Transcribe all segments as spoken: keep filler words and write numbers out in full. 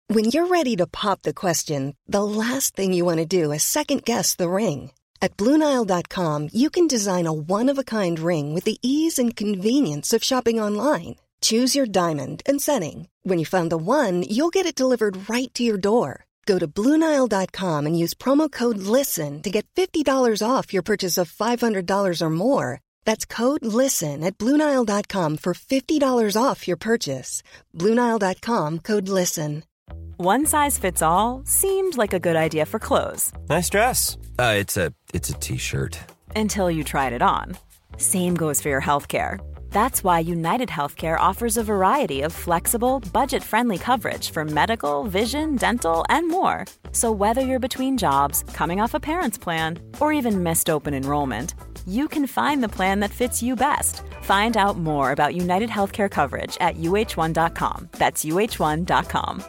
When you're ready to pop the question, the last thing you want to do is second-guess the ring. At Blue Nile dot com, you can design a one-of-a-kind ring with the ease and convenience of shopping online. Choose your diamond and setting. When you find the one, you'll get it delivered right to your door. Go to Blue Nile dot com and use promo code LISTEN to get fifty dollars off your purchase of five hundred dollars or more. That's code LISTEN at Blue Nile dot com for fifty dollars off your purchase. Blue Nile dot com, code LISTEN. One size fits all seemed like a good idea for clothes. Nice dress. Uh, it's a it's a t-shirt. Until you tried it on. Same goes for your healthcare. That's why United Healthcare offers a variety of flexible, budget-friendly coverage for medical, vision, dental, and more. So whether you're between jobs, coming off a parent's plan, or even missed open enrollment, you can find the plan that fits you best. Find out more about United Healthcare coverage at U H one dot com. That's U H one dot com.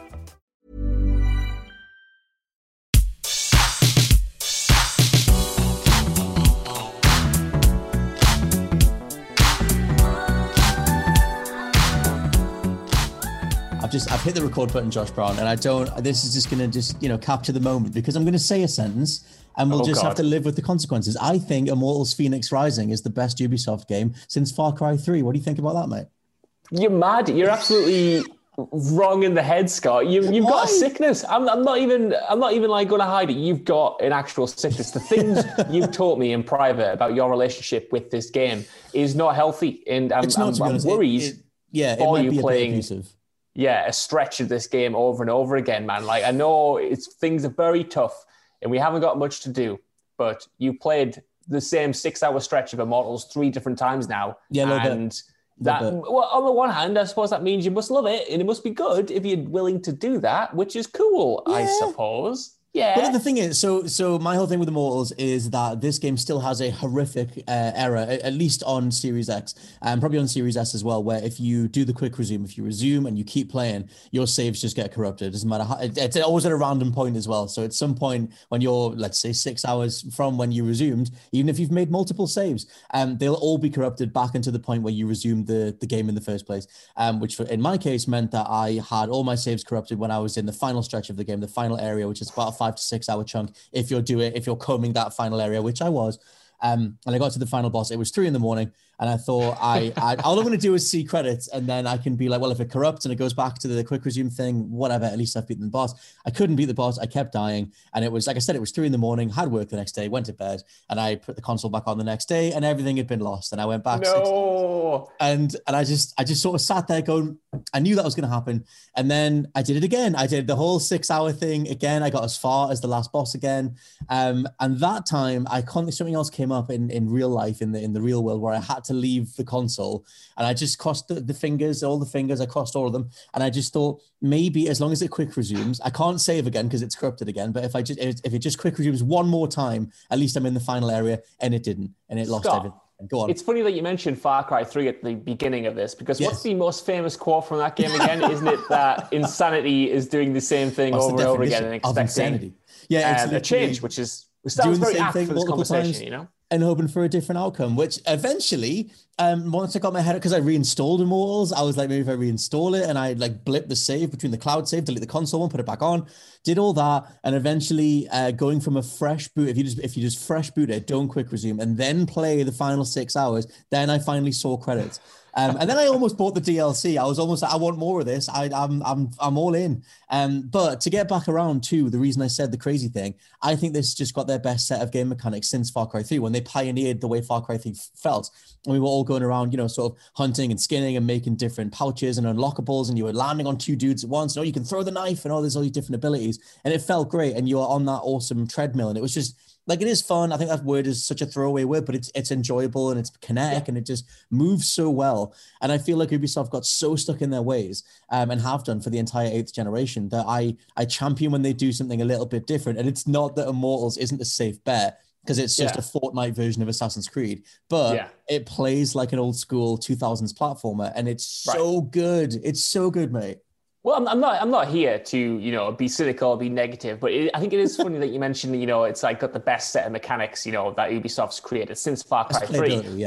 I've just I've hit the record button, Josh Brown, and I don't. This is just going to just you know capture the moment because I'm going to say a sentence and we'll oh, just God. have to live with the consequences. I think Immortals: Phoenix Rising is the best Ubisoft game since Far Cry three. What do you think about that, mate? You're mad. You're absolutely wrong in the head, Scott. You, you've Why? got a sickness. I'm, I'm not even. I'm not even like going to hide it. You've got an actual sickness. The things you've taught me in private about your relationship with this game is not healthy, and I'm, it's not, I'm, I'm worried. It, it, yeah, for it might you be a playing. bit abusive. Yeah, a stretch of this game over and over again, man. Like, I know it's things are very tough and we haven't got much to do, but you played the same six-hour stretch of Immortals three different times now. Yeah, a little and bit. that, little bit. well, on the one hand, I suppose that means you must love it and it must be good if you're willing to do that, which is cool, yeah. I suppose. Yeah. But the thing is, so so my whole thing with Immortals is that this game still has a horrific uh, error, at least on Series X, and probably on Series S as well, where if you do the quick resume, if you resume and you keep playing, your saves just get corrupted. It doesn't matter how, it's always at a random point as well. So at some point when you're, let's say, six hours from when you resumed, even if you've made multiple saves, um, they'll all be corrupted back into the point where you resumed the, the game in the first place, um, which for, in my case meant that I had all my saves corrupted when I was in the final stretch of the game, the final area, which is about a five to six hour chunk if you're doing if you're combing that final area, which I was. Um, and I got to the final boss. It was three in the morning, and I thought, I, I all I'm going to do is see credits, and then I can be like, well, if it corrupts and it goes back to the quick resume thing, whatever. At least I've beaten the boss. I couldn't beat the boss. I kept dying, and it was like I said, it was three in the morning. Had work the next day, went to bed, and I put the console back on the next day, and everything had been lost. And I went back. No. Six, and and I just I just sort of sat there going, I knew that was going to happen, and then I did it again. I did the whole six hour thing again. I got as far as the last boss again, um, and that time I can't. Something else came up in in real life in the in the real world where I had to leave the console, and I just crossed the, the fingers, all the fingers, I crossed all of them, and I just thought maybe as long as it quick resumes, I can't save again because it's corrupted again, but if I just if it just quick resumes one more time, at least I'm in the final area, and it didn't, and it lost Scott, everything. Go on. It's funny that you mentioned Far Cry three at the beginning of this, because yes. what's the most famous quote from that game again? Isn't it that insanity is doing the same thing What's over and over again and expecting yeah, uh, a change, which is which sounds very apt for this conversation, times. you know? And hoping for a different outcome, which eventually, um, once I got my head up, because I reinstalled Immortals, I was like, maybe if I reinstall it, and I like blip the save between the cloud save, delete the console one, put it back on, did all that, and eventually uh, going from a fresh boot, if you just if you just fresh boot it, don't quick resume, and then play the final six hours, then I finally saw credits. Um, and then I almost bought the D L C. I was almost like, I want more of this. I, I'm I'm I'm all in. Um, but to get back around to the reason I said the crazy thing, I think this just got their best set of game mechanics since Far Cry three, when they pioneered the way Far Cry three felt. And we were all going around, you know, sort of hunting and skinning and making different pouches and unlockables, and you were landing on two dudes at once. And, oh, you can throw the knife and all these all these different abilities. And it felt great. And you were on that awesome treadmill. And it was just like, it is fun. I think that word is such a throwaway word, but it's it's enjoyable and it's kinetic and it just moves so well. And I feel like Ubisoft got so stuck in their ways um, and have done for the entire eighth generation that I I champion when they do something a little bit different. And it's not that Immortals isn't a safe bet, because it's just yeah. a Fortnite version of Assassin's Creed, but yeah. it plays like an old school two thousands platformer, and it's so right. good. It's so good, mate. Well, I'm, I'm not. I'm not here to, you know, be cynical, be negative. But it, I think it is funny that you mentioned, you know, it's like got the best set of mechanics, you know, that Ubisoft's created since Far Cry three. Yeah. But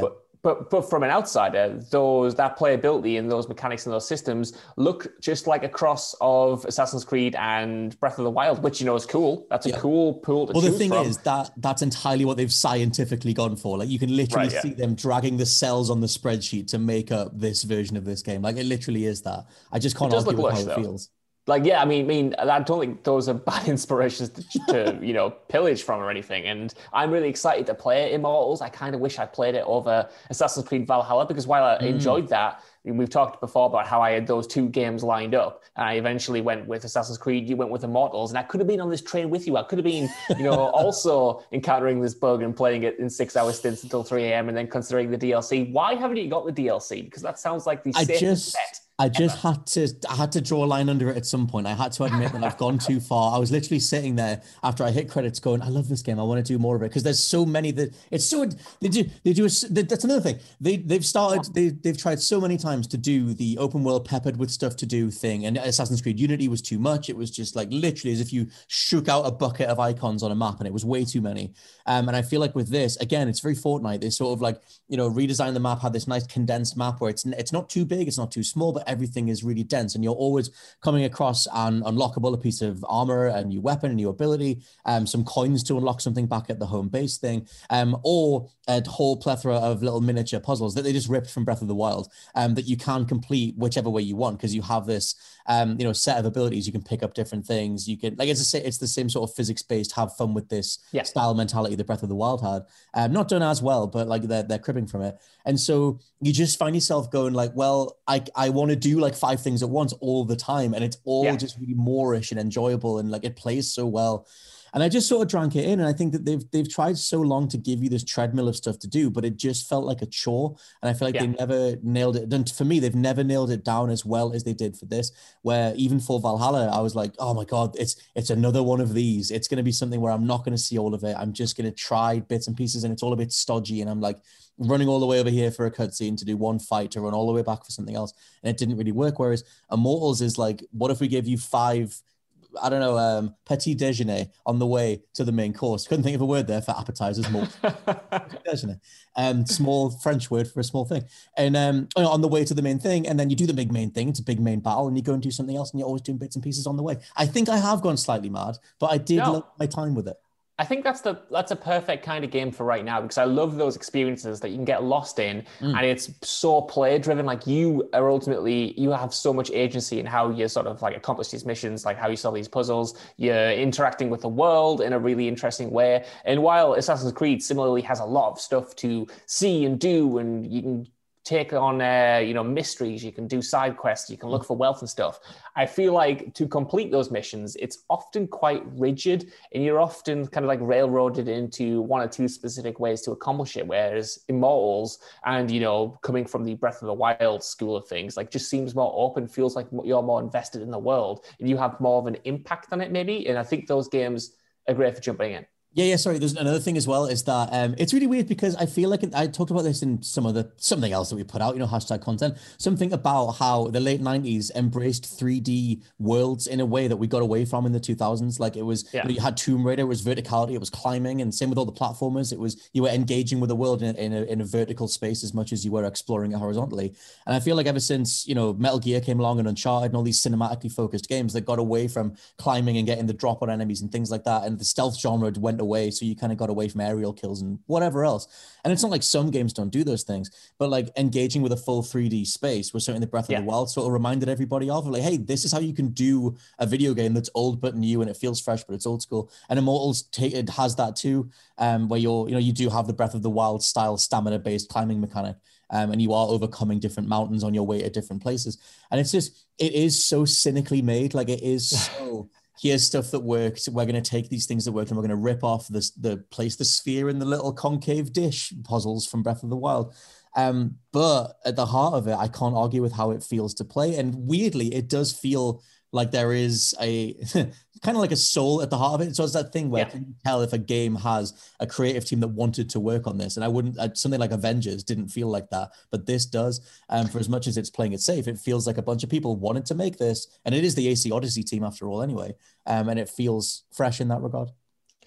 But but from an outsider, those that playability and those mechanics and those systems look just like a cross of Assassin's Creed and Breath of the Wild, which, you know, is cool. That's a yeah. cool pool to well, choose the thing from. is that that's entirely what they've scientifically gone for. Like, you can literally right, yeah. see them dragging the cells on the spreadsheet to make up this version of this game. Like, it literally is that. I just can't argue with lush, how it though. feels. Like, yeah, I mean, I mean, I don't think those are bad inspirations to, to, you know, pillage from or anything. And I'm really excited to play Immortals. I kind of wish I played it over Assassin's Creed Valhalla, because while I mm. enjoyed that, I mean, we've talked before about how I had those two games lined up, and I eventually went with Assassin's Creed. You went with Immortals, and I could have been on this train with you. I could have been, you know, also encountering this bug and playing it in six-hour stints until three a.m. and then considering the D L C. Why haven't you got the D L C? Because that sounds like the I safest just... bet. I just ever. had to I had to draw a line under it at some point. I had to admit that I've gone too far. I was literally sitting there after I hit credits going, I love this game. I want to do more of it, because there's so many that it's so they do they do a, that's another thing. They they've started they they've tried so many times to do the open world peppered with stuff to do thing, and Assassin's Creed Unity was too much. It was just like literally as if you shook out a bucket of icons on a map, and it was way too many. Um, and I feel like with this, again, it's very Fortnite. They sort of like, you know, redesigned the map, had this nice condensed map where it's it's not too big, it's not too small, but everything is really dense, and you're always coming across an unlockable a piece of armor, a new weapon, a new ability, um, some coins to unlock something back at the home base thing, um, or a whole plethora of little miniature puzzles that they just ripped from Breath of the Wild, um, that you can complete whichever way you want, because you have this, um, you know, set of abilities. You can pick up different things. You can, like, it's a, it's the same sort of physics-based, have fun with this yeah. style mentality that Breath of the Wild had. Um, not done as well, but like they're they're cribbing from it, and so you just find yourself going like, well, I I want to do like five things at once all the time, and it's all yeah. just really moreish and enjoyable, and like it plays so well. And I just sort of drank it in, and I think that they've they've tried so long to give you this treadmill of stuff to do, but it just felt like a chore, and I feel like yeah. they never nailed it. And for me, they've never nailed it down as well as they did for this, where even for Valhalla, I was like, oh my God, it's it's another one of these. It's going to be something where I'm not going to see all of it. I'm just going to try bits and pieces, and it's all a bit stodgy, and I'm like running all the way over here for a cutscene to do one fight to run all the way back for something else, and it didn't really work. Whereas Immortals is like, what if we gave you five, I don't know, um, petit déjeuner on the way to the main course? Couldn't think of a word there for appetizers. More déjeuner, um, small French word for a small thing, and um, on the way to the main thing, and then you do the big main thing. It's a big main battle, and you go and do something else, and you're always doing bits and pieces on the way. I think I have gone slightly mad, but I did no. love my time with it. I think that's the that's a perfect kind of game for right now, because I love those experiences that you can get lost in, mm. and it's so play driven. Like, you are ultimately, you have so much agency in how you sort of like accomplish these missions, like how you solve these puzzles. You're interacting with the world in a really interesting way. And while Assassin's Creed similarly has a lot of stuff to see and do, and you can take on, uh, you know, mysteries, you can do side quests, you can look for wealth and stuff. I feel like to complete those missions, it's often quite rigid, and you're often kind of like railroaded into one or two specific ways to accomplish it. Whereas Immortals, and, you know, coming from the Breath of the Wild school of things, like just seems more open, feels like you're more invested in the world, and you have more of an impact on it maybe. And I think those games are great for jumping in. Yeah, yeah, sorry. There's another thing as well, is that um, it's really weird, because I feel like it, I talked about this in some of the, something else that we put out, you know, hashtag content, something about how the late nineties embraced three D worlds in a way that we got away from in the two thousands. Like, it was, yeah. you know, you had Tomb Raider, it was verticality, it was climbing, and same with all the platformers. It was, you were engaging with the world in, in, a, in a vertical space as much as you were exploring it horizontally. And I feel like ever since, you know, Metal Gear came along and Uncharted and all these cinematically focused games that got away from climbing and getting the drop on enemies and things like that, and the stealth genre went away, so you kind of got away from aerial kills and whatever else. And it's not like some games don't do those things, but like engaging with a full three D space was something that Breath of yeah. the Wild sort of reminded everybody of. Like, hey, this is how you can do a video game that's old but new, and it feels fresh, but it's old school. And Immortals take, it has that too, um, where you're, you know, you do have the Breath of the Wild style stamina-based climbing mechanic. Um, and you are overcoming different mountains on your way to different places. And it's just, it is so cynically made. Like, it is so... Here's stuff that works. We're going to take these things that work, and we're going to rip off this, the place the sphere in the little concave dish puzzles from Breath of the Wild. Um, but at the heart of it, I can't argue with how it feels to play. And weirdly, it does feel like there is a kind of like a soul at the heart of it. So it's that thing where yeah. can you tell if a game has a creative team that wanted to work on this? And I wouldn't, uh, something like Avengers didn't feel like that, but this does. Um, for as much as it's playing it safe, it feels like a bunch of people wanted to make this, and it is the A C Odyssey team after all anyway. Um, and it feels fresh in that regard.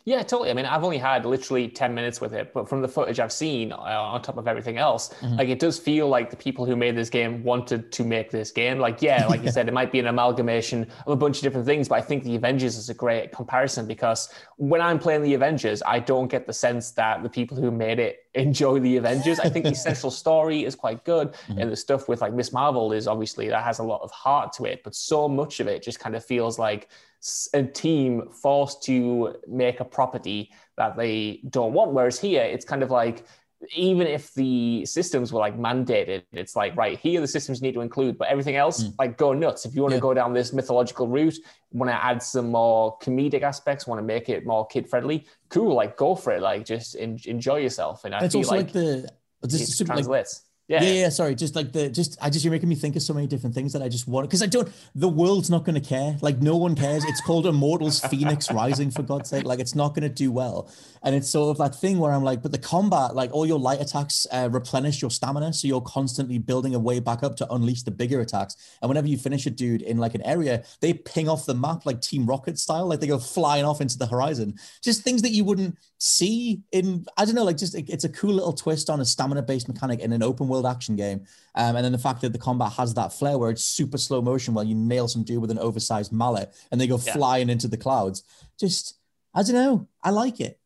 Yeah, totally. I mean, I've only had literally ten minutes with it, but from the footage I've seen, uh, on top of everything else, mm-hmm. like it does feel like the people who made this game wanted to make this game. Like, yeah, like you said, it might be an amalgamation of a bunch of different things, but I think the Avengers is a great comparison because when I'm playing the Avengers, I don't get the sense that the people who made it enjoy the Avengers. I think the central story is quite good, mm-hmm. and the stuff with like Miss Marvel is obviously that has a lot of heart to it, but so much of it just kind of feels like a team forced to make a property that they don't want. Whereas here, it's kind of like, even if the systems were like mandated, it's like, right, here the systems need to include, but everything else, mm. like go nuts. If you want yeah. to go down this mythological route, want to add some more comedic aspects, want to make it more kid friendly, cool, like go for it. Like just en- enjoy yourself. And I it's feel also like, like the, just it translates. Like, Yeah. yeah, yeah, sorry. Just like the, just, I just, you're making me think of so many different things that I just want, because I don't, the world's not going to care. Like, no one cares. It's called Immortals Phoenix Rising, for God's sake. Like, it's not going to do well. And it's sort of that thing where I'm like, but the combat, like, all your light attacks uh, replenish your stamina. So you're constantly building a way back up to unleash the bigger attacks. And whenever you finish a dude in like an area, they ping off the map like Team Rocket style. Like, they go flying off into the horizon. Just things that you wouldn't see in, I don't know, like, just, it's a cool little twist on a stamina-based mechanic in an open world action game. Um, and then the fact that the combat has that flair where it's super slow motion while you nail some dude with an oversized mallet and they go yeah. flying into the clouds. Just, I don't know. I like it.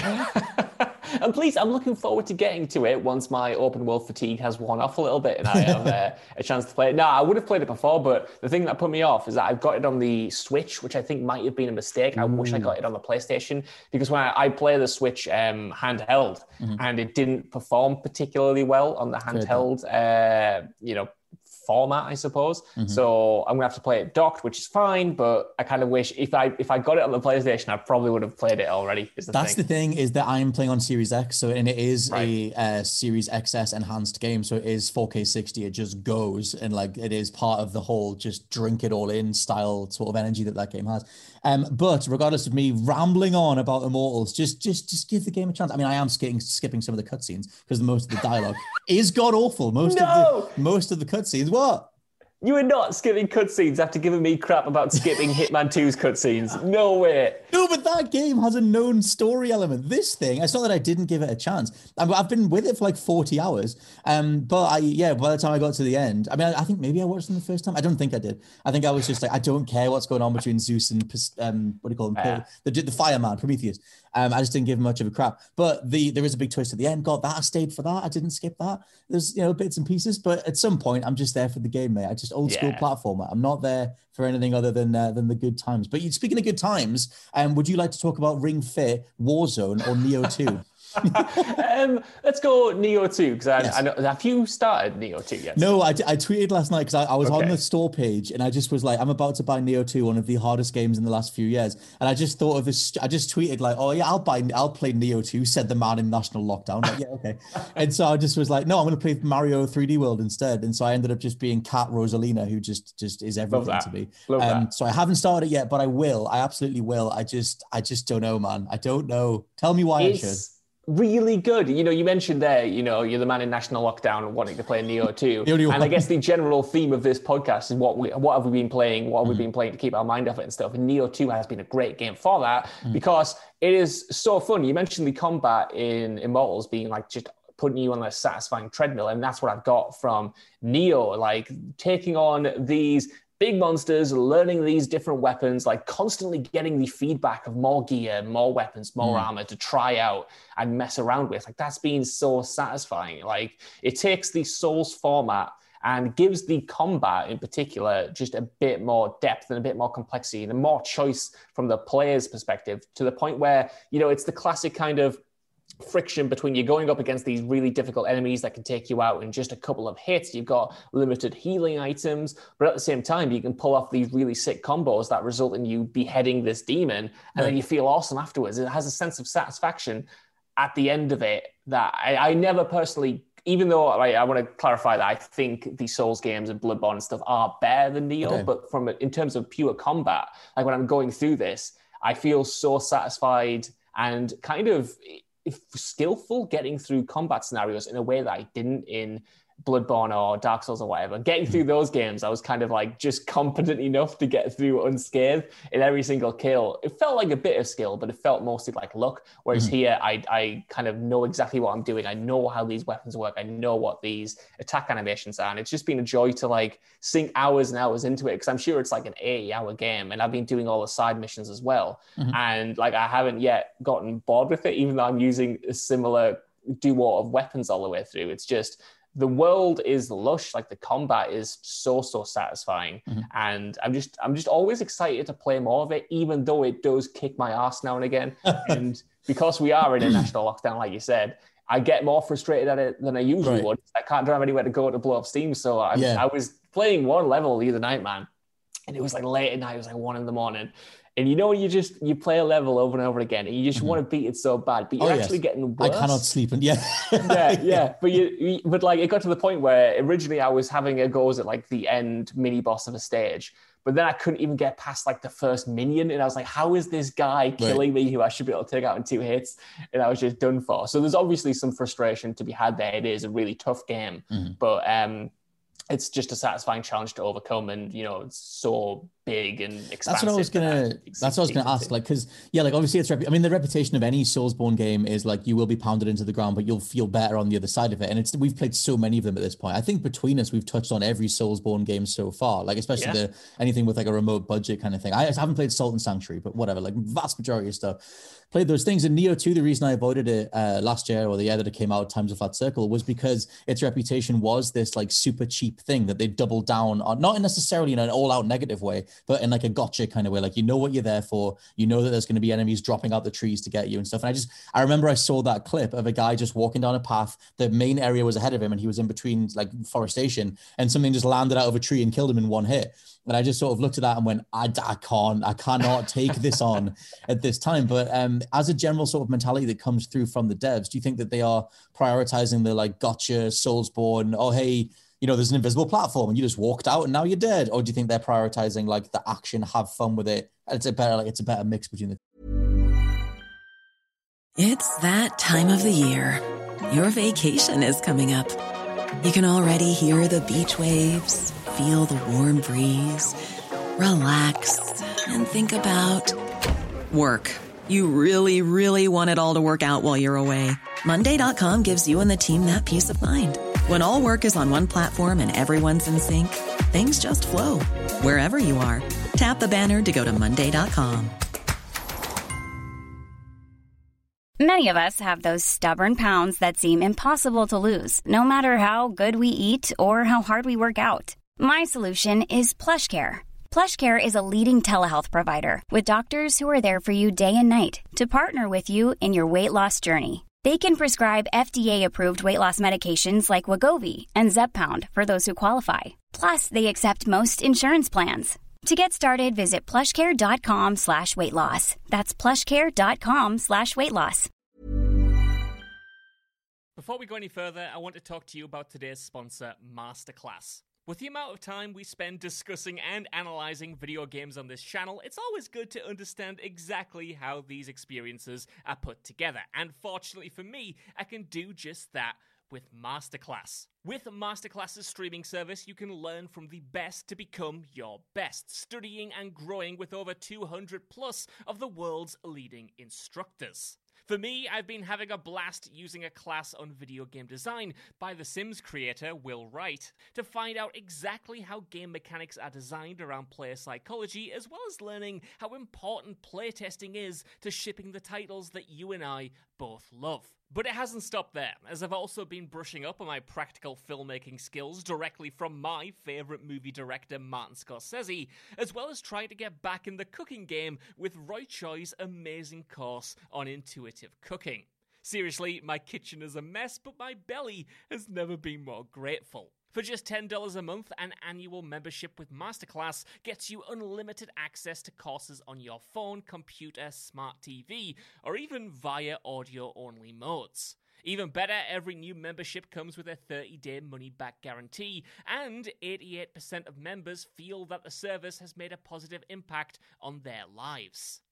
And please, I'm looking forward to getting to it once my open world fatigue has worn off a little bit and I have uh, a chance to play it. No, I would have played it before, but the thing that put me off is that I've got it on the Switch, which I think might have been a mistake. I mm. wish I got it on the PlayStation, because when I, I play the Switch um, handheld, mm-hmm. and it didn't perform particularly well on the handheld, uh, you know, format, I suppose. Mm-hmm. So I'm gonna have to play it docked, which is fine, but I kind of wish if I if I got it on the PlayStation, I probably would have played it already. Is the That's thing. the thing, is that I'm playing on Series X, so and it is right. a uh, Series X S enhanced game, so it is four K sixty. It just goes, and like it is part of the whole just drink it all in style sort of energy that that game has. Um, but regardless of me rambling on about Immortals, just just just give the game a chance. I mean, I am skipping skipping some of the cutscenes because most of the dialogue is god awful. Most no! of the most of the cutscenes. What? You are not skipping cutscenes after giving me crap about skipping Hitman two's cutscenes. No way. No, but that game has a known story element. This thing, it's not that I didn't give it a chance. I've, I've been with it for like forty hours. Um, but I, yeah, by the time I got to the end, I mean, I, I think maybe I watched them the first time. I don't think I did. I think I was just like, I don't care what's going on between Zeus and, um, what do you call him? Yeah. The, the fireman, Prometheus. Um, I just didn't give him much of a crap. But the there is a big twist at the end. God, that I stayed for that. I didn't skip that. There's, you know, bits and pieces. But at some point, I'm just there for the game, mate. I just old school yeah. platformer. I'm not there for anything other than uh, than the good times. But you, speaking of good times, um, would you like to talk about Ring Fit, Warzone, or Neo two? um, let's go Neo two, because I, yes. I know, have you started Neo two yet? No, I, I tweeted last night because I, I was okay. on the store page and I just was like, I'm about to buy Neo two, one of the hardest games in the last few years. And I just thought of this, I just tweeted like, oh yeah, I'll buy, I'll play Neo two, said the man in national lockdown. Like, yeah, okay. And so I just was like, no, I'm going to play Mario three D World instead. And so I ended up just being Cat Rosalina, who just, just is everything to me. Love um, that. So I haven't started it yet, but I will. I absolutely will. I just, I just don't know, man. I don't know. Tell me why it's- I should. Really good. You know, you mentioned there, you know, you're the man in national lockdown and wanting to play Neo two. And I guess the general theme of this podcast is what we, what have we been playing? What have mm. we been playing to keep our mind off it and stuff? And Neo two has been a great game for that mm. because it is so fun. You mentioned the combat in Immortals being like just putting you on a satisfying treadmill. And that's what I've got from Neo, like taking on these big monsters, learning these different weapons, like constantly getting the feedback of more gear, more weapons, more mm. armor to try out and mess around with. Like that's been so satisfying. Like it takes the Souls format and gives the combat in particular just a bit more depth and a bit more complexity and more choice from the player's perspective, to the point where, you know, it's the classic kind of friction between you going up against these really difficult enemies that can take you out in just a couple of hits. You've got limited healing items, but at the same time, you can pull off these really sick combos that result in you beheading this demon, and right. then you feel awesome afterwards. It has a sense of satisfaction at the end of it that I, I never personally, even though I, I want to clarify that I think the Souls games and Bloodborne and stuff are better than Neo, okay. but from in terms of pure combat, like when I'm going through this, I feel so satisfied and kind of skillful getting through combat scenarios in a way that I didn't in Bloodborne or Dark Souls or whatever, getting through those games, I was kind of like just competent enough to get through unscathed in every single kill. It felt like a bit of skill, but it felt mostly like luck. Whereas mm-hmm. here, I I kind of know exactly what I'm doing. I know how these weapons work. I know what these attack animations are. And it's just been a joy to like sink hours and hours into it, because I'm sure it's like an eighty hour game, and I've been doing all the side missions as well. Mm-hmm. And like I haven't yet gotten bored with it, even though I'm using a similar duo of weapons all the way through. It's just, the world is lush, like the combat is so, so satisfying. Mm-hmm. And I'm just, I'm just always excited to play more of it, even though it does kick my ass now and again. And because we are in a national lockdown, like you said, I get more frustrated at it than I usually right. would. I can't drive anywhere to go to blow up Steam. So I, yeah. I was playing one level the other night, man. And it was like late at night, it was like one in the morning. And you know, you just, you play a level over and over again and you just mm-hmm. want to beat it so bad, but you're oh, actually yes. getting worse. I cannot sleep. And yeah. yeah, yeah. But you, you, but like it got to the point where originally I was having a goes at like the end mini boss of a stage, but then I couldn't even get past like the first minion. And I was like, how is this guy killing right. me who I should be able to take out in two hits? And I was just done for. So there's obviously some frustration to be had there. It is a really tough game, mm-hmm. but um, it's just a satisfying challenge to overcome. And, you know, it's so big and expansive. That's what I was gonna. That's what I was gonna ask. Like, because yeah, like obviously it's. Rep- I mean, the reputation of any Soulsborne game is like you will be pounded into the ground, but you'll feel better on the other side of it. And it's we've played so many of them at this point. I think between us, we've touched on every Soulsborne game so far. Like especially yeah. the anything with like a remote budget kind of thing. I haven't played Salt and Sanctuary, but whatever. Like vast majority of stuff. Played those things. And Neo two, the reason I avoided it uh, last year or the year that it came out, Times of Flat Circle, was because its reputation was this like super cheap thing that they doubled down on, not necessarily in an all-out negative way, but in like a gotcha kind of way. Like, you know what you're there for. You know that there's going to be enemies dropping out the trees to get you and stuff. And I just, I remember I saw that clip of a guy just walking down a path. The main area was ahead of him and he was in between like forestation, and something just landed out of a tree and killed him in one hit. And I just sort of looked at that and went, I, I can't, I cannot take this on at this time. But um, as a general sort of mentality that comes through from the devs, do you think that they are prioritizing the like gotcha, Soulsborne, oh, hey, you know, there's an invisible platform and you just walked out and now you're dead? Or do you think they're prioritizing like the action, have fun with it? It's a better, like it's a better mix between the. It's that time of the year. Your vacation is coming up. You can already hear the beach waves, feel the warm breeze, relax, and think about work. You really, really want it all to work out while you're away. Monday dot com gives you and the team that peace of mind. When all work is on one platform and everyone's in sync, things just flow. Wherever you are, tap the banner to go to Monday dot com. Many of us have those stubborn pounds that seem impossible to lose, no matter how good we eat or how hard we work out. My solution is PlushCare. PlushCare is a leading telehealth provider with doctors who are there for you day and night to partner with you in your weight loss journey. They can prescribe F D A-approved weight loss medications like Wegovy and Zepbound for those who qualify. Plus, they accept most insurance plans. To get started, visit plushcare.com slash weight loss. That's plushcare.com slash weight loss. Before we go any further, I want to talk to you about today's sponsor, Masterclass. With the amount of time we spend discussing and analysing video games on this channel, it's always good to understand exactly how these experiences are put together. And fortunately for me, I can do just that with Masterclass. With Masterclass's streaming service, you can learn from the best to become your best, studying and growing with over two hundred plus of the world's leading instructors. For me, I've been having a blast using a class on video game design by The Sims creator Will Wright to find out exactly how game mechanics are designed around player psychology, as well as learning how important playtesting is to shipping the titles that you and I both love. But it hasn't stopped there, as I've also been brushing up on my practical filmmaking skills directly from my favourite movie director Martin Scorsese, as well as trying to get back in the cooking game with Roy Choi's amazing course on intuitive cooking. Seriously, my kitchen is a mess, but my belly has never been more grateful. For just ten dollars a month, an annual membership with Masterclass gets you unlimited access to courses on your phone, computer, smart T V, or even via audio-only modes. Even better, every new membership comes with a thirty-day money-back guarantee, and eighty-eight percent of members feel that the service has made a positive impact on their lives.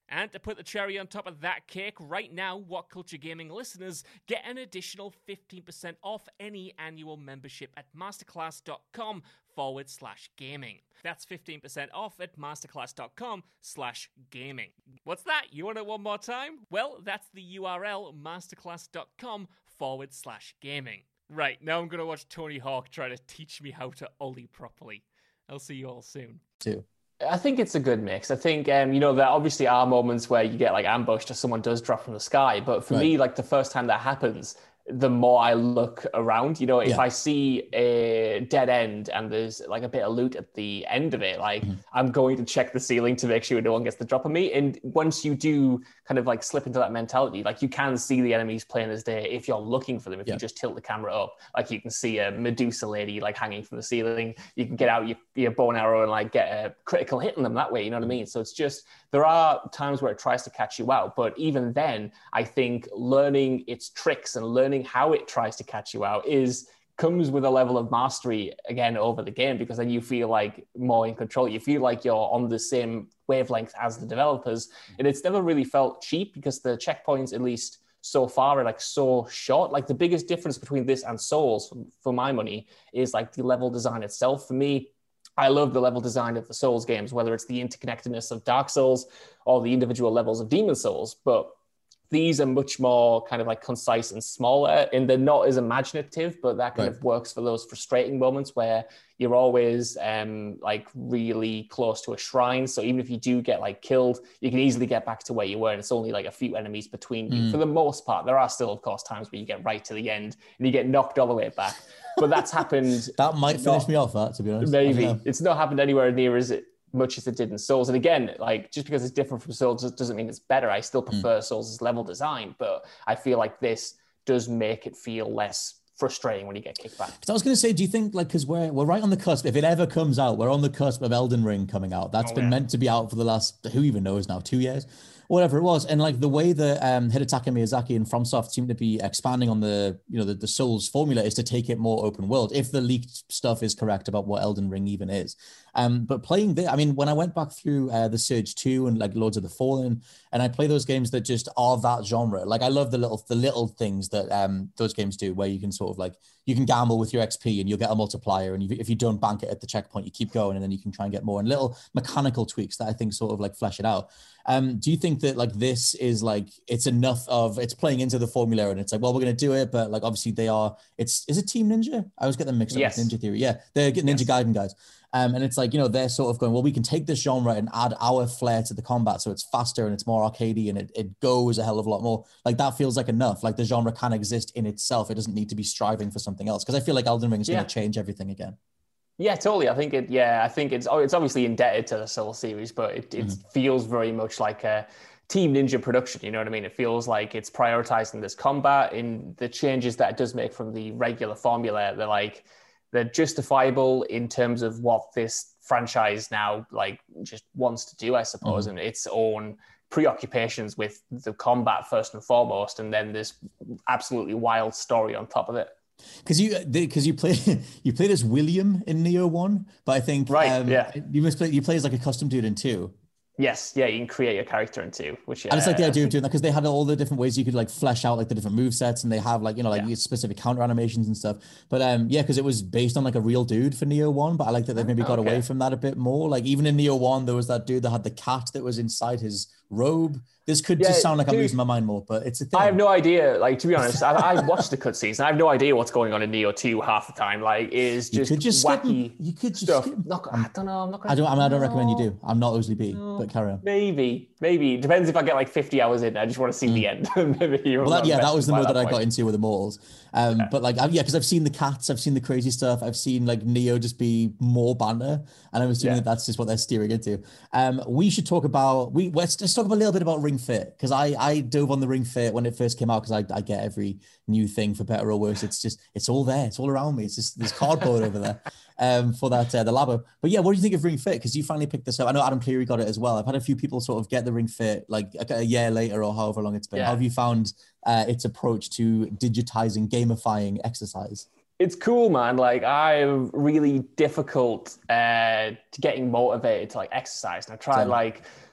And to put the cherry on top of that cake, right now, What Culture Gaming listeners get an additional fifteen percent off any annual membership at masterclass.com forward slash gaming. That's fifteen percent off at masterclass.com slash gaming. What's that? You want it one more time? Well, that's the U R L, masterclass.com forward slash gaming. Right, now I'm going to watch Tony Hawk try to teach me how to ollie properly. I'll see you all soon. Too. I think it's a good mix. I think, um, you know, there obviously are moments where you get like ambushed or someone does drop from the sky. But for right. me, like the first time that happens, the more I look around, you know, if yeah. I see a dead end and there's like a bit of loot at the end of it, like mm-hmm. I'm going to check the ceiling to make sure no one gets the drop on me. And once you do kind of like slip into that mentality, like you can see the enemies playing as there if you're looking for them. If yeah. you just tilt the camera up, like you can see a Medusa lady like hanging from the ceiling. You can get out your, your bow and arrow and like get a critical hit on them that way. You know what I mean? So it's just, there are times where it tries to catch you out. But even then, I think learning its tricks and learning how it tries to catch you out is comes with a level of mastery again over the game, because then you feel like more in control. You feel like you're on the same wavelength as the developers, and it's never really felt cheap because the checkpoints, at least so far, are like so short. Like the biggest difference between this and Souls, for my money, is like the level design itself. For me, I love the level design of the Souls games, whether it's the interconnectedness of Dark Souls or the individual levels of Demon Souls, but these are much more kind of like concise and smaller, and they're not as imaginative, but that kind right. of works for those frustrating moments where you're always um, like really close to a shrine. So even if you do get like killed, you can easily get back to where you were, and it's only like a few enemies between you. Mm. For the most part, there are still, of course, times where you get right to the end and you get knocked all the way back. But that's happened. That might finish not, me off, that, to be honest. Maybe. It's not happened anywhere near as it much as it did in Souls. And again, like just because it's different from Souls doesn't mean it's better. I still prefer mm. Souls' level design, but I feel like this does make it feel less frustrating when you get kicked back. I was going to say, do you think, like, because we're we're right on the cusp, if it ever comes out, we're on the cusp of Elden Ring coming out. That's oh, been yeah. meant to be out for the last, who even knows now, two years? Whatever it was. And like the way that um, Hidetaka Miyazaki and FromSoft seem to be expanding on the, you know, the, the Souls formula is to take it more open world, if the leaked stuff is correct about what Elden Ring even is. Um, but playing this, I mean, when I went back through uh, The Surge two and like Lords of the Fallen, and I play those games that just are that genre. Like I love the little the little things that um, those games do, where you can sort of like, you can gamble with your X P and you'll get a multiplier. And you, if you don't bank it at the checkpoint, you keep going and then you can try and get more, and little mechanical tweaks that I think sort of like flesh it out. Um, do you think that like this is like, it's enough of, it's playing into the formula and it's like, well, we're going to do it, but like obviously they are, it's, is it Team Ninja? I always get them mixed up yes. with Ninja Theory. Yeah, they're getting Ninja yes. Gaiden guys. Um, and it's like, you know, they're sort of going, well, we can take this genre and add our flair to the combat so it's faster and it's more arcadey and it, it goes a hell of a lot more. Like that feels like enough. Like the genre can exist in itself. It doesn't need to be striving for something else. Because I feel like Elden Ring is yeah. going to change everything again. Yeah, totally. I think it. Yeah, I think it's. Oh, it's obviously indebted to the Soul series, but it, it mm. feels very much like a Team Ninja production. You know what I mean? It feels like it's prioritizing this combat, in the changes that it does make from the regular formula. They're like they're justifiable in terms of what this franchise now like just wants to do, I suppose, mm. and its own preoccupations with the combat first and foremost, and then this absolutely wild story on top of it. Because you, because you play, you played as William in Neo one, but I think right, um, yeah, you must play. You play as like a custom dude in two. Yes, yeah, you can create your character in two, which yeah, and it's like the idea of doing that because they had all the different ways you could like flesh out like the different move sets, and they have like you know like yeah. specific counter animations and stuff. But um, yeah, because it was based on like a real dude for Neo one, but I like that they've maybe got okay. away from that a bit more. Like even in Neo one, there was that dude that had the cat that was inside his robe. This could yeah, just sound like dude, I'm losing my mind more, but it's a thing. I have no idea. Like, to be honest, I, I watched the cutscenes and I have no idea what's going on in Neo two half the time. Like, it is just, you could just wacky you could just stuff. Skip. Not, I don't know. I'm not gonna, I don't. I, mean, I don't no. recommend you do. I'm not O S L B, no. but carry on. Maybe, maybe it depends if I get like fifty hours in. I just want to see mm. the end. Maybe well, that, yeah, that was the mode that, that I got into with Immortals. Um, yeah. But like, yeah, because I've seen the cats, I've seen the crazy stuff, I've seen like Neo just be more banter, and I'm assuming yeah. that that's just what they're steering into. Um, we should talk about we let's just talk a little bit about Ring Fit, because I I dove on the Ring Fit when it first came out because I I get every new thing for better or worse. It's just it's all there, it's all around me. It's just there's cardboard over there. Um, for that uh, the Labo. But yeah, what do you think of Ring Fit? Because you finally picked this up. I know Adam Cleary got it as well. I've had a few people sort of get the Ring Fit like a, a year later or however long it's been. Yeah. How have you found uh, its approach to digitizing, gamifying exercise? It's cool, man. Like I'm really difficult uh, to getting motivated to like exercise, and I tried Same. like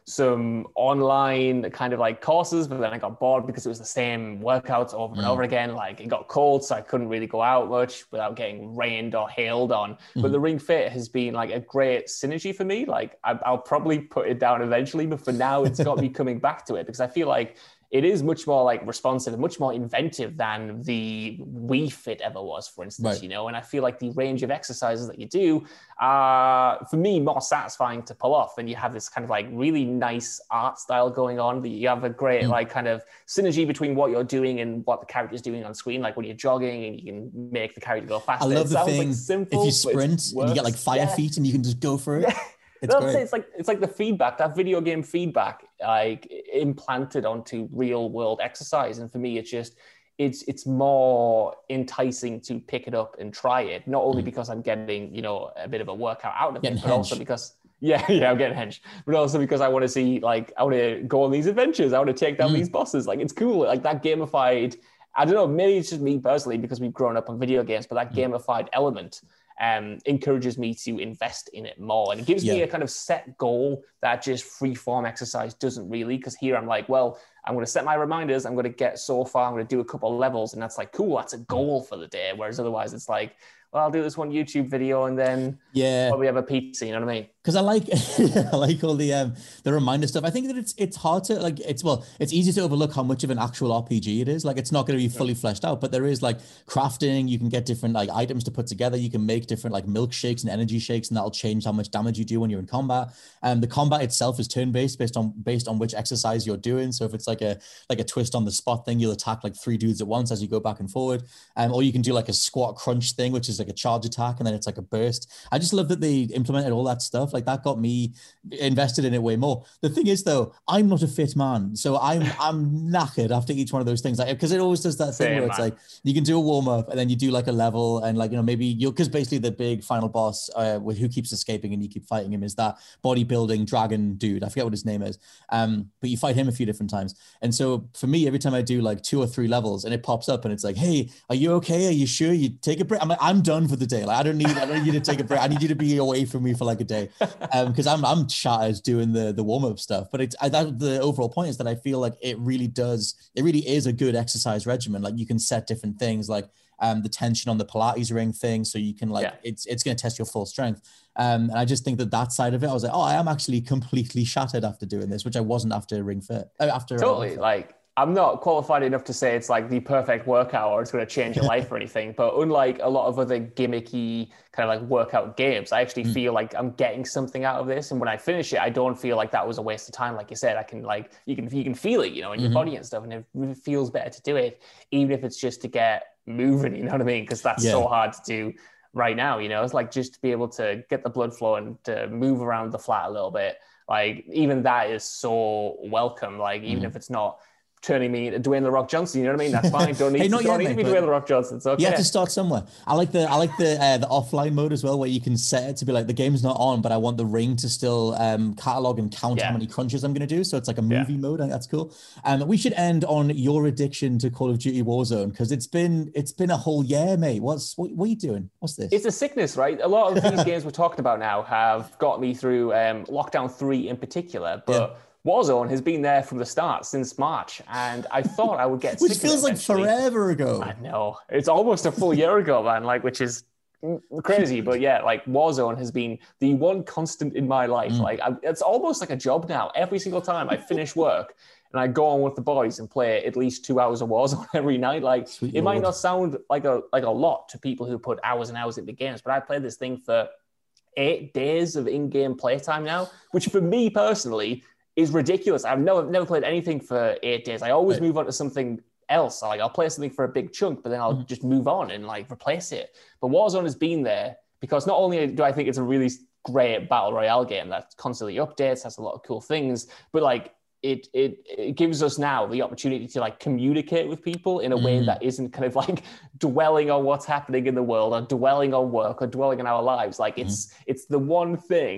some online kind of like courses, but then I got bored because it was the same workouts over and mm. over again. Like it got cold, so I couldn't really go out much without getting rained or hailed on. Mm. But the Ring Fit has been like a great synergy for me. Like I, I'll probably put it down eventually, but for now it's got me coming back to it because I feel like it is much more like responsive and much more inventive than the Wii Fit ever was, for instance, right. you know, and I feel like the range of exercises that you do are, for me, more satisfying to pull off. And you have this kind of like really nice art style going on. You have a great mm. like kind of synergy between what you're doing and what the character's doing on screen. Like when you're jogging and you can make the character go faster. I love it the thing, like simple, if you sprint and you get like fire yeah. feet and you can just go for it. Yeah. It's, it's like it's like the feedback, that video game feedback, like implanted onto real world exercise. And for me, it's just it's it's more enticing to pick it up and try it. Not only mm. because I'm getting, you know, a bit of a workout out of getting it, but hench. also because yeah, yeah, I'm getting hench. But also because I want to see, like, I want to go on these adventures. I want to take down mm. these bosses. Like, it's cool. Like that gamified. I don't know. Maybe it's just me personally because we've grown up on video games, but that mm. gamified element um, encourages me to invest in it more. And it gives yeah. me a kind of set goal that just free form exercise doesn't really, because here I'm like, well, I'm going to set my reminders. I'm going to get so far. I'm going to do a couple of levels. And that's like, cool, that's a goal for the day. Whereas otherwise it's like, well, I'll do this one YouTube video and then yeah, probably have a pizza, you know what I mean? Because I like I like all the um the reminder stuff. I think that it's it's hard to like it's well, it's easy to overlook how much of an actual R P G it is. Like it's not going to be fully fleshed out, but there is like crafting, you can get different like items to put together, you can make different like milkshakes and energy shakes, and that'll change how much damage you do when you're in combat. And um, the combat itself is turn-based based on based on which exercise you're doing. So if it's like a like a twist on the spot thing, you'll attack like three dudes at once as you go back and forward. Um, or you can do like a squat crunch thing, which is like a charge attack, and then it's like a burst. I just love that they implemented all that stuff. Like that got me invested in it way more. The thing is though, I'm not a fit man, so I'm I'm knackered after each one of those things. Like because it always does that thing Same, where it's man. like you can do a warm up and then you do like a level and like you know maybe you because basically the big final boss uh, with who keeps escaping and you keep fighting him is that bodybuilding dragon dude. I forget what his name is. Um, but you fight him a few different times. And so for me, every time I do like two or three levels and it pops up and it's like, hey, are you okay? Are you sure? You take a break. I'm like, I'm done for the day. Like I don't need I don't need you to take a break. I need you to be away from me for like a day. Um, because I'm I'm shattered doing the the warm up stuff. But it's I, that the overall point is that I feel like it really does. It really is a good exercise regimen. Like you can set different things, like um the tension on the Pilates ring thing, so you can like yeah. it's it's going to test your full strength. Um, and I just think that that side of it, I was like, oh, I am actually completely shattered after doing this, which I wasn't after Ring Fit. Uh, after totally uh, like. I'm not qualified enough to say it's like the perfect workout or it's going to change your life or anything. But unlike a lot of other gimmicky kind of like workout games, I actually mm. feel like I'm getting something out of this. And when I finish it, I don't feel like that was a waste of time. Like you said, I can like, you can, you can feel it, you know, in your mm-hmm. body and stuff. And it really feels better to do it, even if it's just to get moving, you know what I mean? Because that's yeah. so hard to do right now, you know, it's like just to be able to get the blood flowing, to move around the flat a little bit. Like even that is so welcome. Like even mm. if it's not turning me into Dwayne The Rock Johnson, you know what I mean? That's fine. Don't need, hey, to, don't yet, need mate, to be Dwayne The Rock Johnson. It's okay. You have to start somewhere. I like the I like the uh, the offline mode as well, where you can set it to be like the game's not on, but I want the ring to still um, catalog and count yeah. how many crunches I'm going to do. So it's like a movie yeah. mode. I think that's cool. Um, we should end on your addiction to Call of Duty Warzone, because it's been it's been a whole year, mate. What's what, what are you doing? What's this? It's a sickness, right? A lot of these games we're talking about now have got me through um, Lockdown three in particular, but. Yeah. Warzone has been there from the start since March, and I thought I would get which feels like forever ago. I know, it's almost a full year ago, man. Like, which is crazy, but yeah, like Warzone has been the one constant in my life. Mm. Like, I, it's almost like a job now. Every single time I finish work and I go on with the boys and play at least two hours of Warzone every night. Like, Sweet it Lord. might not sound like a like a lot to people who put hours and hours into games, but I played this thing for eight days of in-game playtime now, which for me personally is ridiculous. I've never never played anything for eight days. I always right. move on to something else. Like I'll play something for a big chunk, but then I'll mm-hmm. just move on and like replace it. But Warzone has been there because not only do I think it's a really great battle royale game that constantly updates, has a lot of cool things, but like it it it gives us now the opportunity to like communicate with people in a mm-hmm. way that isn't kind of like dwelling on what's happening in the world or dwelling on work or dwelling on our lives. Like it's mm-hmm. it's the one thing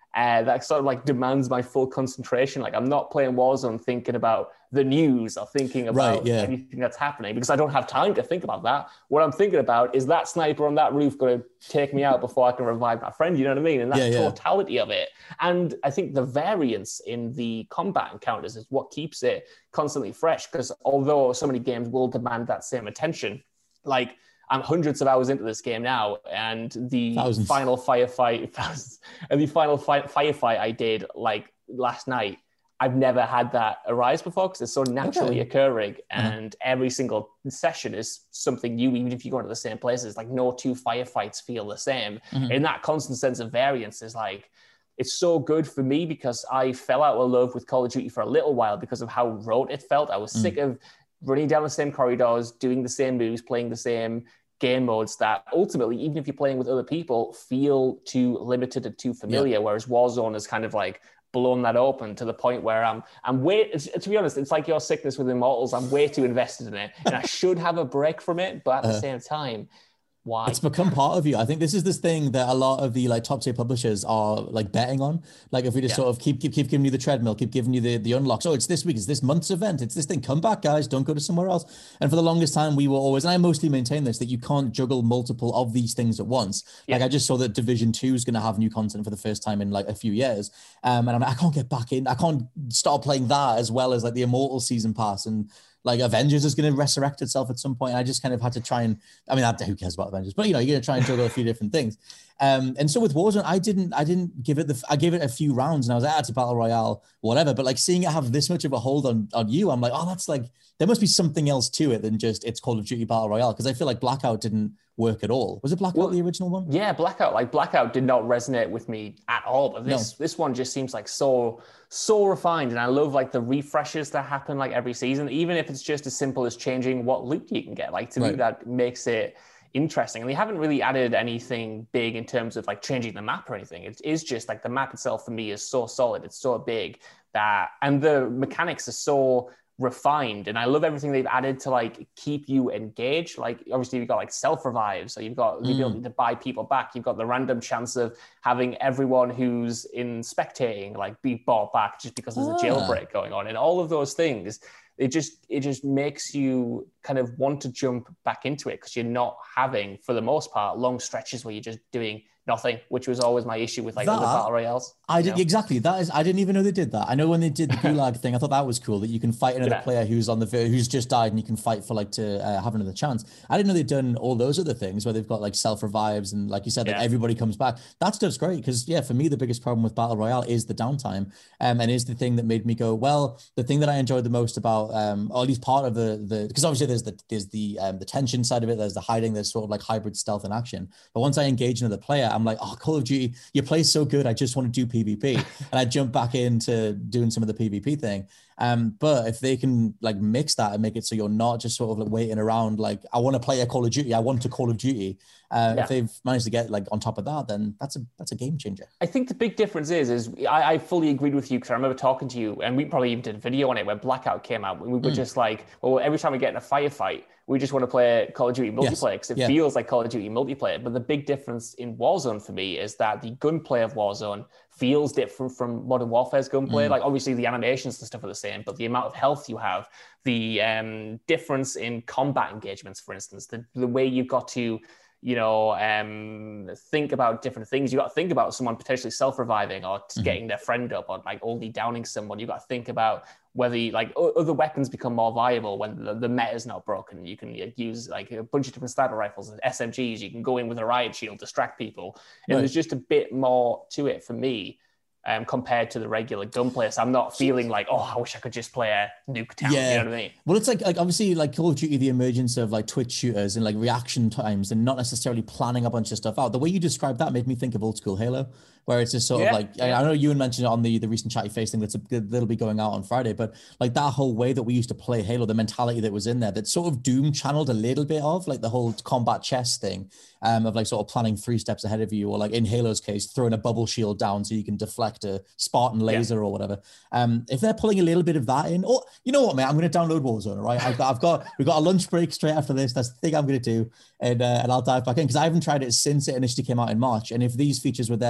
Uh, that sort of like demands my full concentration. Like I'm not playing Warzone thinking about the news or thinking about right, yeah. anything that's happening because I don't have time to think about that. What I'm thinking about is that sniper on that roof going to take me out before I can revive my friend. You know what I mean? And that yeah, yeah. totality of it. And I think the variance in the combat encounters is what keeps it constantly fresh because although so many games will demand that same attention, like I'm hundreds of hours into this game now, and the thousands. final firefight, thousands, and the final fight, firefight I did like last night, I've never had that arise before because it's so naturally okay. occurring, and uh-huh. every single session is something new. Even if you go to the same places, like no two firefights feel the same. Mm-hmm. And that constant sense of variance is like, it's so good for me because I fell out of love with Call of Duty for a little while because of how rote it felt. I was mm. sick of running down the same corridors, doing the same moves, playing the same game modes that ultimately, even if you're playing with other people, feel too limited and too familiar. Yeah. Whereas Warzone is kind of like blown that open to the point where I'm, I'm way, to be honest, it's like your sickness with Immortals. I'm way too invested in it and I should have a break from it. But at the uh, same time, why? It's become part of you. I think this is this thing that a lot of the like top tier publishers are like betting on. Like if we just yeah. sort of keep keep keep giving you the treadmill, keep giving you the the unlocks. Oh, it's this week, it's this month's event, it's this thing. Come back, guys. Don't go to somewhere else. And for the longest time, we were always, and I mostly maintain this, that you can't juggle multiple of these things at once. Yeah. Like I just saw that Division Two is going to have new content for the first time in like a few years, um, and I'm like, I can't get back in. I can't start playing that as well as like the Immortal season pass and. Like Avengers is going to resurrect itself at some point. And I just kind of had to try and, I mean, who cares about Avengers? But you know, you're going to try and juggle a few different things. Um, and so with Warzone, I didn't, I didn't give it the, I gave it a few rounds, and I was like, ah, it's a battle royale, whatever. But like seeing it have this much of a hold on on you, I'm like, oh, that's like, there must be something else to it than just it's Call of Duty battle royale, because I feel like Blackout didn't work at all. Was it Blackout well, the original one? Yeah, Blackout. Like Blackout did not resonate with me at all. But this no. this one just seems like so so refined, and I love like the refreshes that happen like every season, even if it's just as simple as changing what loot you can get. Like to right. me, that makes it interesting. And they haven't really added anything big in terms of like changing the map or anything. It is just like the map itself for me is so solid. It's so big that, and the mechanics are so refined, and I love everything they've added to like keep you engaged. Like obviously you've got like self revives, so you've got the mm. ability to buy people back, you've got the random chance of having everyone who's in spectating like be bought back just because there's ah. a jailbreak going on, and all of those things. It just it just makes you kind of want to jump back into it because you're not having, for the most part, long stretches where you're just doing nothing, which was always my issue with like that, other battle royales. I did know? exactly that is I didn't even know they did that. I know when they did the Gulag thing, I thought that was cool that you can fight another yeah. player who's on the who's just died, and you can fight for like to uh, have another chance. I didn't know they'd done all those other things where they've got like self revives and like you said, like yeah. everybody comes back. That stuff's great because yeah, for me the biggest problem with battle royale is the downtime, um, and is the thing that made me go well. The thing that I enjoyed the most about, um, or at least part of the the because obviously there's the there's the um, the tension side of it, there's the hiding, there's sort of like hybrid stealth and action. But once I engage another player, I'm like, oh, Call of Duty. You play so good, I just want to do PvP. And I jump back into doing some of the PvP thing. Um, but if they can like mix that and make it so you're not just sort of like waiting around, like I want to play a Call of Duty, I want to Call of Duty. Uh, yeah. If they've managed to get like on top of that, then that's a that's a game changer. I think the big difference is, is I, I fully agreed with you because I remember talking to you, and we probably even did a video on it when Blackout came out. We were mm. just like, well, every time we get in a firefight, we just want to play Call of Duty multiplayer because yes. it yeah. feels like Call of Duty multiplayer. But the big difference in Warzone for me is that the gunplay of Warzone feels different from Modern Warfare's gunplay. Mm. Like obviously the animations and stuff are the same, but the amount of health you have, the um, difference in combat engagements, for instance, the, the way you've got to, you know, um, think about different things. You got to think about someone potentially self-reviving or mm-hmm. getting their friend up or like only downing someone. You got to think about whether you, like other weapons become more viable when the, the meta is not broken. You can use like a bunch of different sniper rifles and S M Gs. You can go in with a riot shield, distract people. And right. there's just a bit more to it for me. Um, compared to the regular gunplay. So I'm not feeling like, oh, I wish I could just play a Nuketown. Yeah. You know what I mean? Well, it's like, like obviously like Call of Duty, the emergence of like Twitch shooters and like reaction times and not necessarily planning a bunch of stuff out. The way you described that made me think of old school Halo, where it's just sort yeah. of like, I, I know you mentioned it on the, the recent Chatty Face thing that's a, that'll be going out on Friday, but like that whole way that we used to play Halo, the mentality that was in there, that sort of Doom channeled a little bit of, like the whole combat chess thing, um, of like sort of planning three steps ahead of you, or like in Halo's case, throwing a bubble shield down so you can deflect a Spartan laser yeah. or whatever. Um, if they're pulling a little bit of that in, or you know what, man, I'm going to download Warzone, right? I've got, I've got, we've got a lunch break straight after this. That's the thing I'm going to do. And, uh, and I'll dive back in because I haven't tried it since it initially came out in March. And if these features were there back then,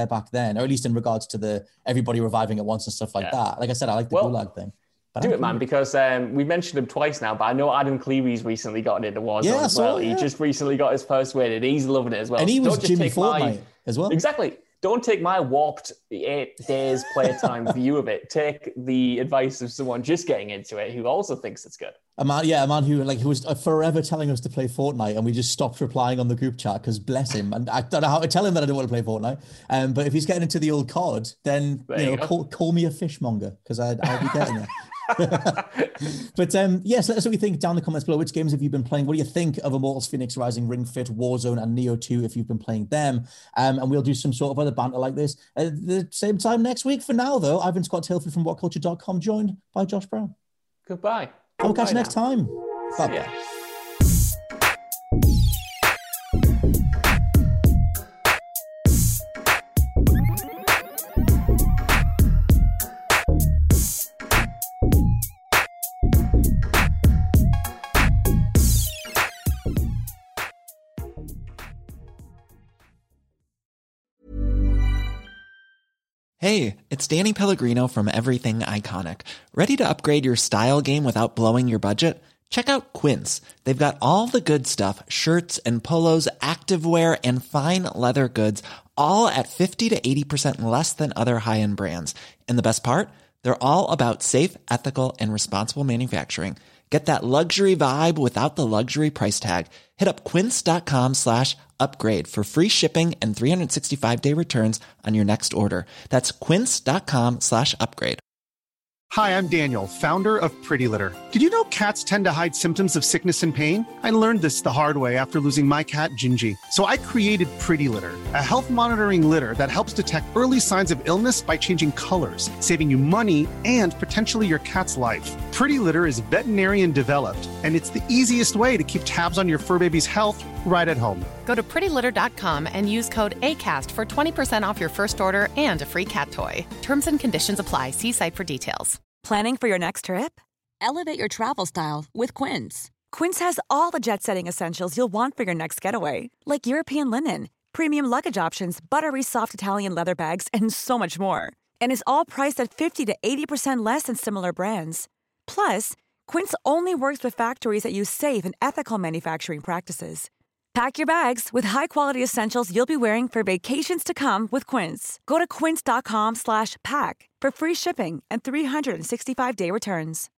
ten, or at least in regards to the everybody reviving at once and stuff like yeah. that. Like I said, I like the well, Gulag thing. But do I'm it, man, because um, we mentioned him twice now, but I know Adam Cleary's recently gotten into Warzone yeah, as well. So, yeah. He just recently got his first win, and he's loving it as well. And he was Don't Jimmy Fortnite my... as well. Exactly. Don't take my warped eight days playtime view of it. Take the advice of someone just getting into it who also thinks it's good. A man, yeah, a man who like who was forever telling us to play Fortnite, and we just stopped replying on the group chat because bless him. And I don't know how to tell him that I don't want to play Fortnite. Um, but if he's getting into the old C O D, then there you know, you call, call me a fishmonger because I'll be getting there. But um, yes, let us know what you think down in the comments below. Which games have you been playing? What do you think of Immortals Phoenix Rising, Ring Fit, Warzone, and Neo two if you've been playing them? Um, and we'll do some sort of other banter like this at the same time next week. For now, though, I've been Scott Tilford from what culture dot com, joined by Josh Brown. Goodbye. And we'll catch you next time. Bye. Yeah. Hey, it's Danny Pellegrino from Everything Iconic. Ready to upgrade your style game without blowing your budget? Check out Quince. They've got all the good stuff, shirts and polos, activewear, and fine leather goods, all at fifty to eighty percent less than other high-end brands. And the best part? They're all about safe, ethical, and responsible manufacturing. Get that luxury vibe without the luxury price tag. Hit up quince.com slash upgrade for free shipping and three sixty-five day returns on your next order. That's quince.com slash upgrade. Hi, I'm Daniel, founder of Pretty Litter. Did you know cats tend to hide symptoms of sickness and pain? I learned this the hard way after losing my cat, Gingy. So I created Pretty Litter, a health monitoring litter that helps detect early signs of illness by changing colors, saving you money and potentially your cat's life. Pretty Litter is veterinarian developed, and it's the easiest way to keep tabs on your fur baby's health right at home. Go to pretty litter dot com and use code ACAST for twenty percent off your first order and a free cat toy. Terms and conditions apply. See site for details. Planning for your next trip? Elevate your travel style with Quince. Quince has all the jet-setting essentials you'll want for your next getaway, like European linen, premium luggage options, buttery soft Italian leather bags, and so much more. And is all priced at fifty to eighty percent less than similar brands. Plus, Quince only works with factories that use safe and ethical manufacturing practices. Pack your bags with high-quality essentials you'll be wearing for vacations to come with Quince. Go to quince.com slash pack for free shipping and three sixty-five day returns.